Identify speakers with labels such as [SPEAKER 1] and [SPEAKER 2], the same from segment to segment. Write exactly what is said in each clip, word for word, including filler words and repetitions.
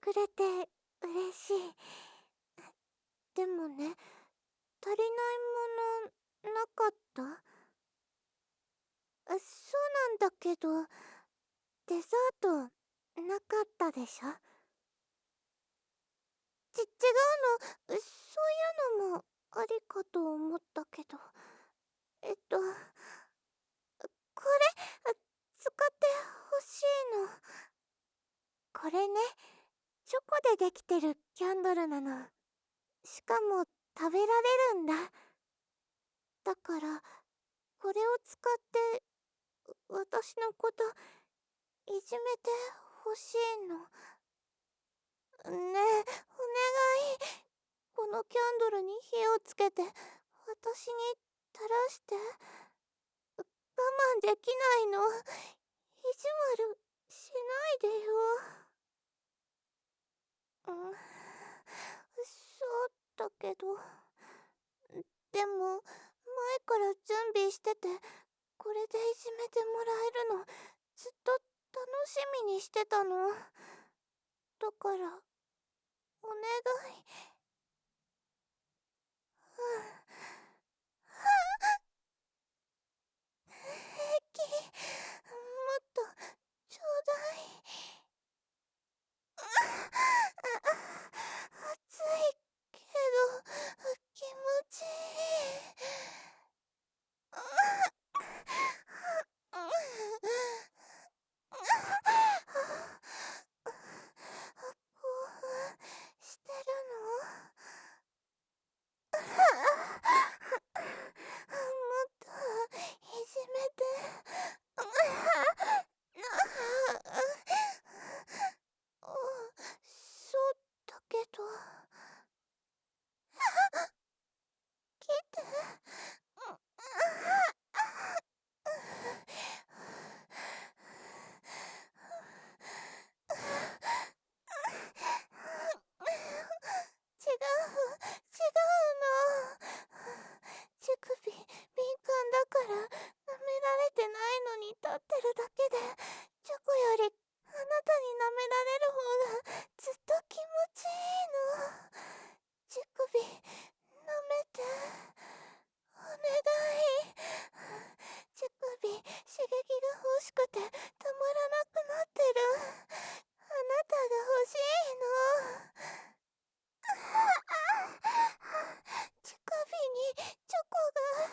[SPEAKER 1] くれて嬉しい。でもね、足りないものなかった？あ、そうなんだけど、デザートなかったでしょ？ち、違うの。そういうのもありかと思ったけど。えっと、これ、使ってほしいの。これね、チョコでできてるキャンドルなの。しかも食べられるんだ。だから、これを使って私のこといじめてほしいの。ねえ、お願い。このキャンドルに火をつけて私に垂らして。我慢できないの。意地悪しないでよ。うん、そうだけど。でも、前から準備してて、これでいじめてもらえるの、ずっと楽しみにしてたの。だから、お願い。うん。平気。もっと、ちょうだい。暑いけど、気持ちいい。興奮してるの？もっといじめて。そうだけど。来て。違う、違うの。乳首、敏感だから、舐められてないのに立ってるだけで、チョコより、あなたに舐められる方が、ずっと気持ちいいの。乳首、舐めて。お願い。乳首、刺激が欲しくて、たまらなくなってる。あなたが欲しいの。乳首にチョコが。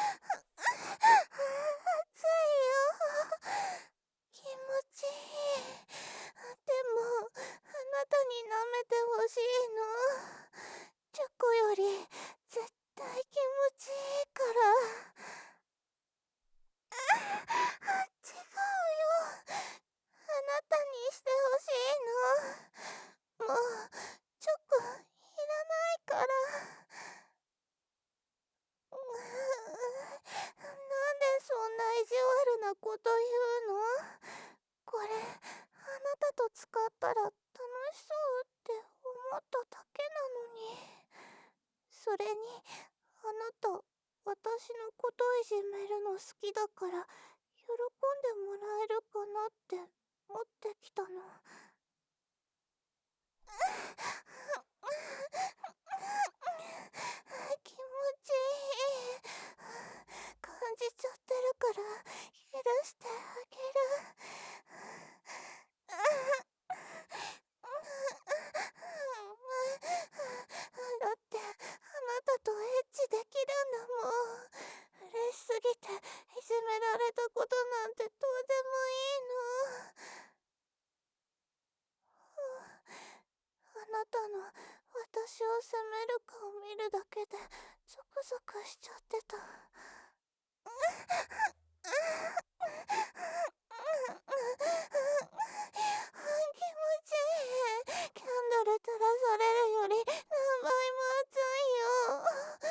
[SPEAKER 1] 熱いよ。気持ちいい。でも、あなたに舐めてほしいの。チョコより絶対気持ちいいから。違うよ。あなたにしてほしいの。もう、チョコいらないから。なんでそんな意地悪なこと言うの？これ、あなたと使ったら楽しそうって思っただけなのに。それに、あなた、私のこといじめるの好きだから、喜んでもらえるかなって持ってきたの。気持ちいい。感じちゃってるから、許してあげる。だって、あなたとエッチできるんだもん。嬉しすぎて、いじめられたことなんてどうでもいいの。あなたの私を責める顔見るだけでゾクゾクしちゃってた。気持ちいい。キャンドル照らされるより何倍も熱いよ。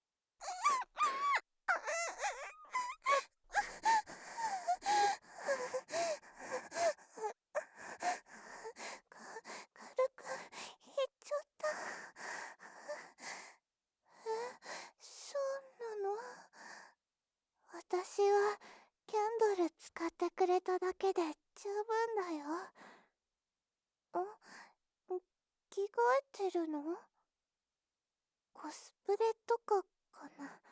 [SPEAKER 1] 軽く言っちゃった。え、そうなの？私はキャンドル使ってくれただけで十分だよ。ん？ えてるの？コスプレとかかな。あ、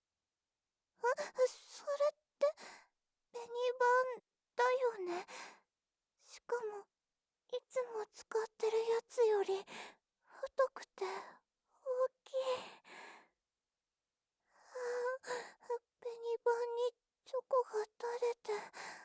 [SPEAKER 1] それってベニバンだよね。しかもいつも使ってるやつより太くて大きい。ああ、ベニバンにチョコが垂れて。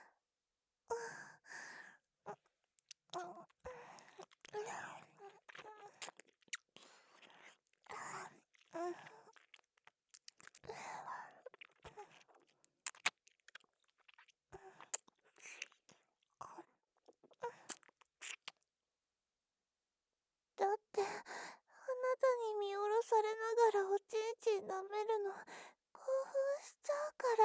[SPEAKER 1] だってあなたに見下ろされながらおちんちん舐めるの興奮しちゃうから。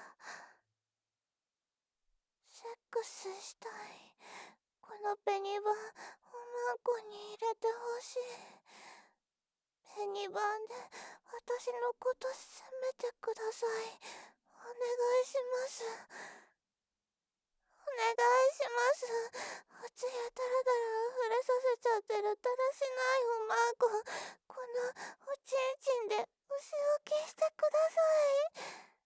[SPEAKER 1] セックスしたい。このペニバンおまんこに入れてほしい。ペニバンで私のこと責めてください。お願いします。お願いします。おつやだらだら溢れさせちゃってるだらしないおまんこ、このおちんちんでお仕置きしてください。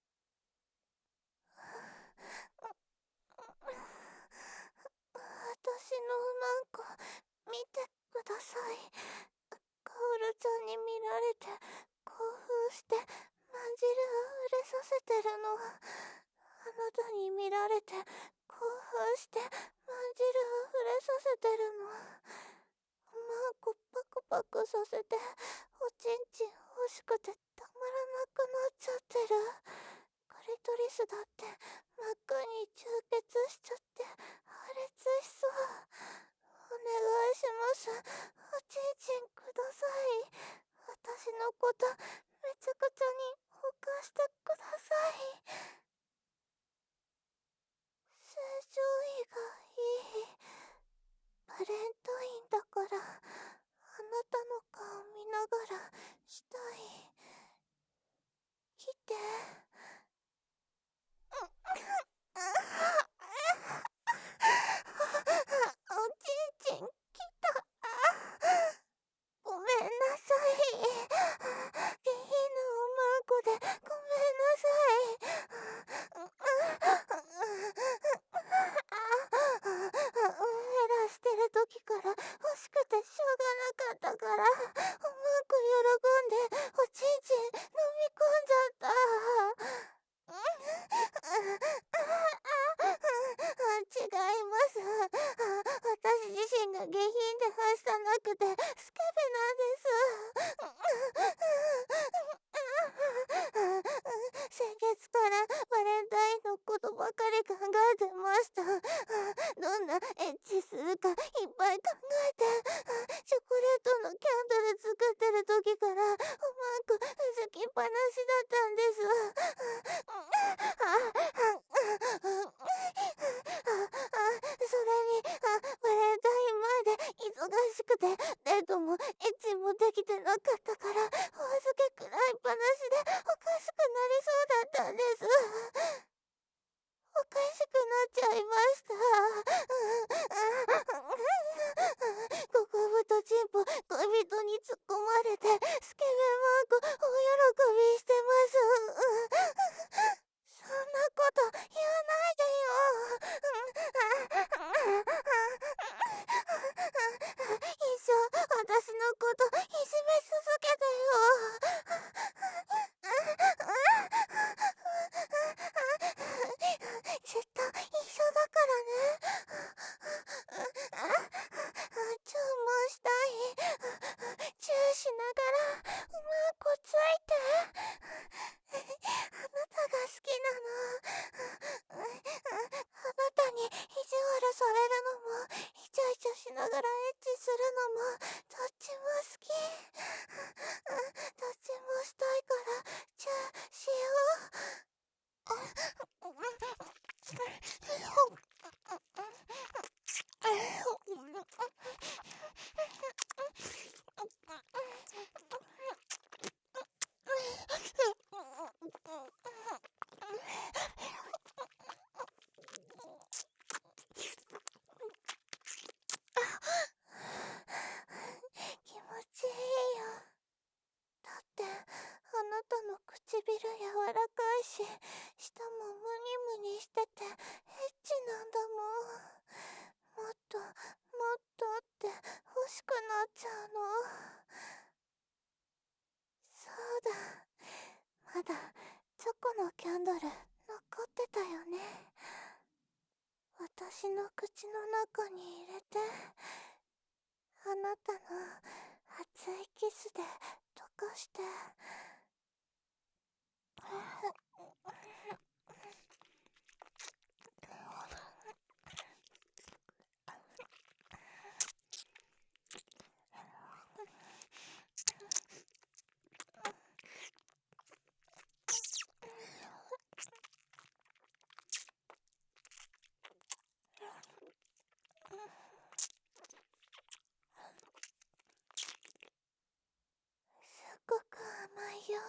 [SPEAKER 1] 私のおまんこ見てください。カオルちゃんに見られて興奮してまんじるを溢れさせてるの。あなたに見られて興奮してまんじるを溢れさせてるの。おまんこパクパクさせておちんちん欲しくてたまらなくなっちゃってる。クリトリスだって真っ赤に充血しちゃって破裂しそう。お願いします。おちんちんください。私のことめちゃくちゃにほかしてください。正常位がいい。バレンタインだからあなたの顔見ながらしたい。来て。おちんちん来た。ごめんなさい。下品なおまんこでごめんなさい。ヘラしてる時から欲しくてしょうがなかったから、おまんこ喜んでおちんちん飲み込んじゃった。違います。私自身が下品ではしたなくてスケベなんです。先月からバレンタインのことばかり考えてました。どんなエッチするかいっぱい考えて、チョコレートのキャンドル作ってる時からおまんこうずきっぱなしだったんです。それにバレンタイン前で忙しくてデートもエッチもできてなかったからお預けくらいっぱなしでおかしくなりそうだったんです。おかしくなっちゃいました。極太チンポ恋人に突っ込まれてスケベマンコ大喜びしてます。そんなこと言わないでよ。一生私のこといじめ続けてよ。ずっと一緒だからね。チューもしたい。チューしながらうまくついて。あなたが好きなの。あなたに意地悪されるのもイチャイチャしながらエッチするのもどっちも好き。どっちもしたいからチューしよう。 くなっちゃうの。そうだ、まだチョコのキャンドル残ってたよね。私の口の中に入れて、あなたの熱いキスで溶かして。すっごく甘いよ。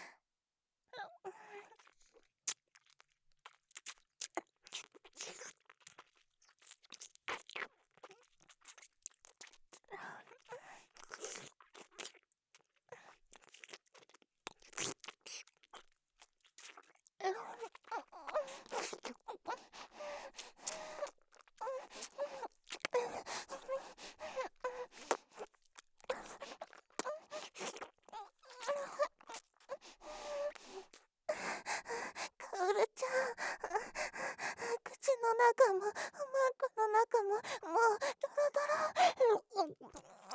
[SPEAKER 1] カオルちゃん、口の中もマークの中ももうドロドロ。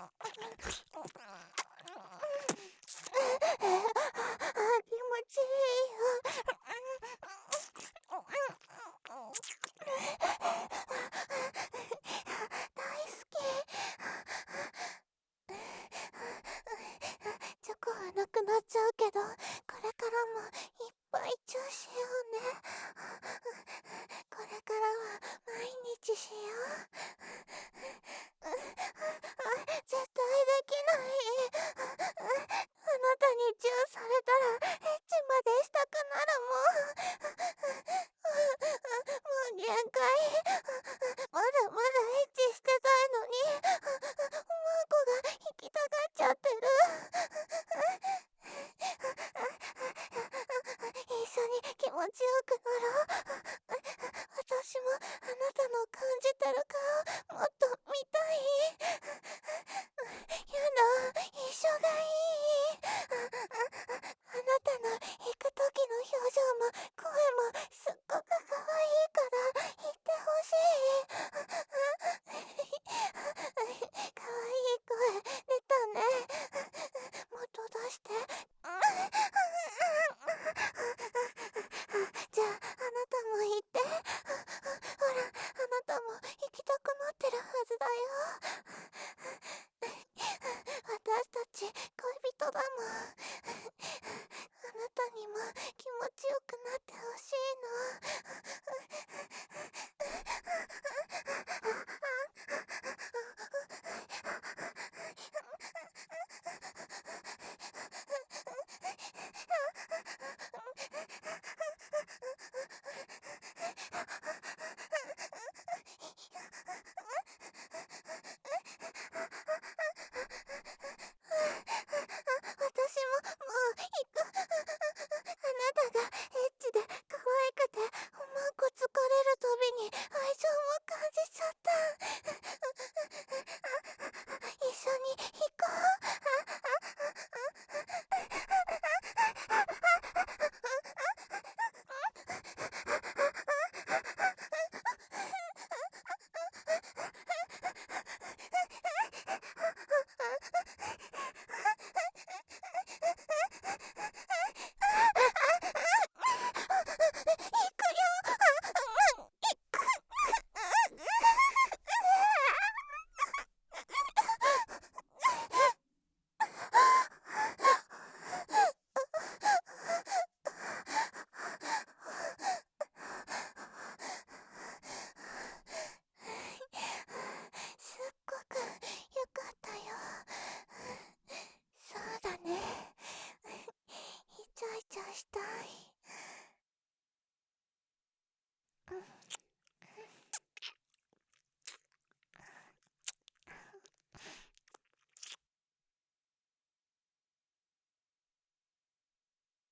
[SPEAKER 1] 気持ちいいよ。大好き。チョコはなくなっちゃうけど、これからもいっぱいチューしようね。これからは毎日しよう。絶対できない。あなたにチューされたらエッチまでしたくなるもん。もう限界。まだまだエッチしてたいのに、マーコが引きたがっちゃってる。一緒に気持ちよくなろう。私もあなたの感じてる顔もっと見たい。やだ、一緒がいい。あなたの行く時の表情も声もすっごく可愛いから言ってほしい。可愛い声出たね。もっと出して。じゃあ、あなたも言って。ほら、あなたも行きたくなってるはずだよ。私たち恋人だもん。あなたにも気持ちよくなってほしい私ももう行く。あなたがエッチで可愛くておまんこ疲れるたびに愛情も感じちゃった。一緒に行こすっごくよかったよ。そうだね。イチャイチャしたい。